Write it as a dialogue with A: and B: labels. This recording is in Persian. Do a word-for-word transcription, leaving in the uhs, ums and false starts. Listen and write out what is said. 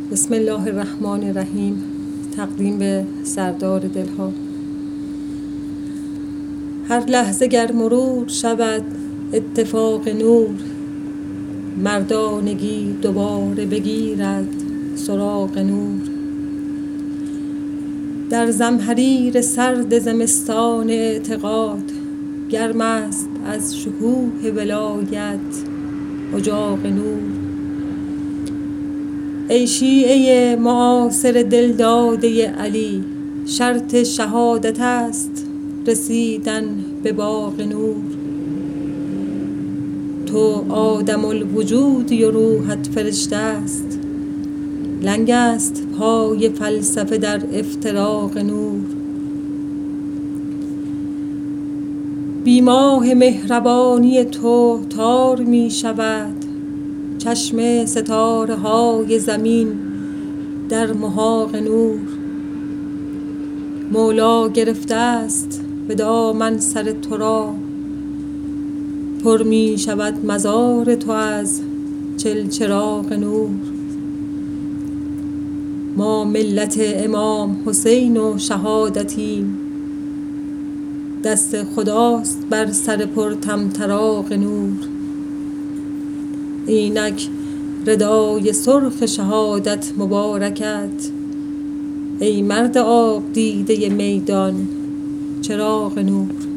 A: بسم الله الرحمن الرحیم. تقدیم به سردار دلها. هر لحظه گر مرور شود اتفاق نور، مردانگی دوباره بگیرد سراغ نور. در زمهریر سرد زمستان اعتقاد، گرم است از شکوه ولایت اجاق نور. ای شیعه معاصر دلداده علی، شرط شهادت است رسیدن به باغ نور. تو آدم الوجودی و روحت فرشته است، لنگ است پای فلسفه در افتراق نور. بی ماه مهربانی تو تار می شود چشم ستاره های زمین در محاق نور. مولا گرفته است به دامن سر تو را، پر می شود مزار تو از چلچراغ نور. ما ملت امام حسین و شهادتیم، دست خداست بر سر پر طمطراق نور. اینک ردای سرخ شهادت مبارکت، ای مرد آب دیده میدان چراغ نور.